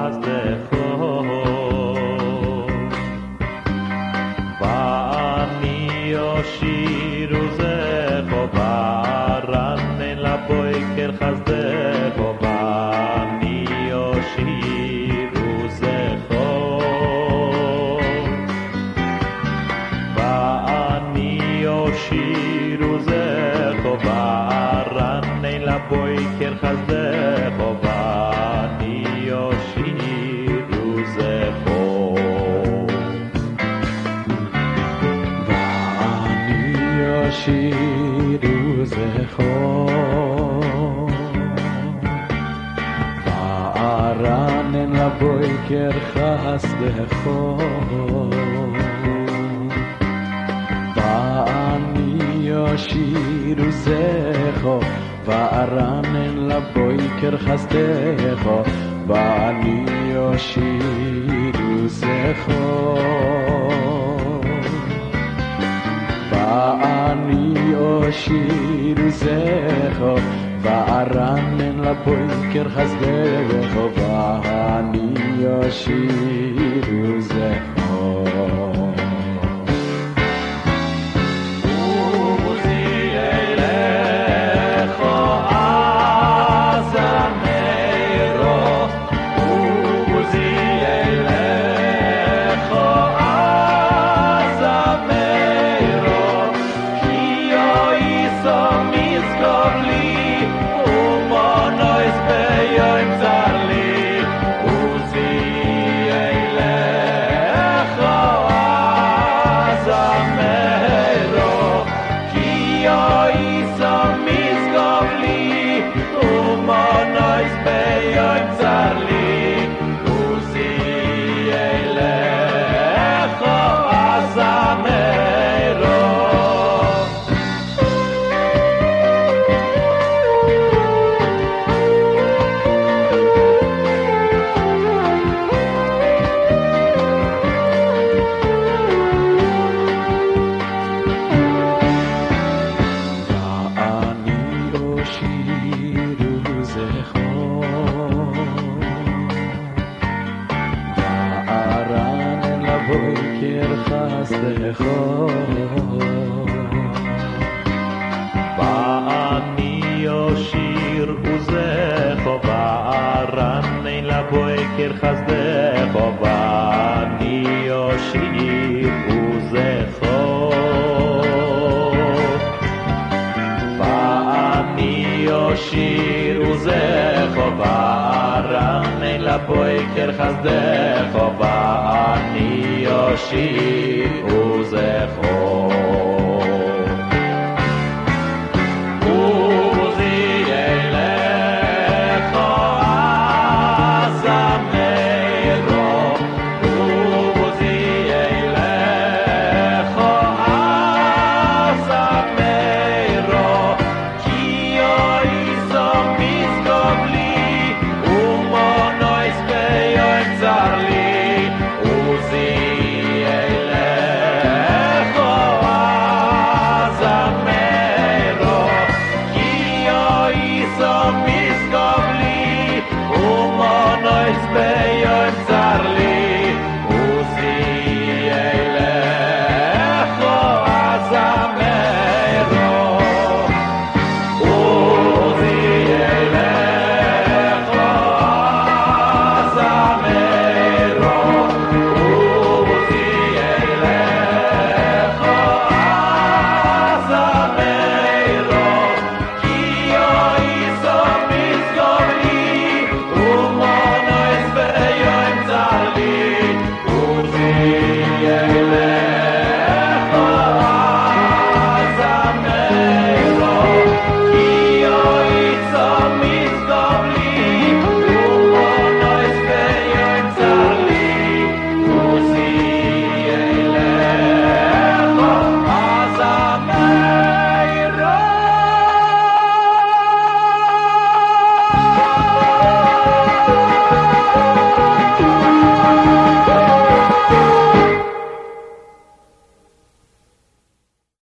חסדךו ואני אושירו זכו וארנן לבוקר חסדךו ואני אושירו זכו ואני אושירו זכו וארנן לבוקר חסדךו ואני אושירו זכו שירו זכו וארנן לבוקר חסדךו ואני אשירו זכו וארנן לבוקר חסדךו ואני אשירו זכו ואני אושירו זכו וארנן לבוקר חסדךו ואני אושירו זכו ואני אושיר עוזךו וארנן לבוקר חסדךו ואני אושיר עוזךו ואני אושיר עוזךו וארנן לבוקר חסדךו ואני אושיר עוזךו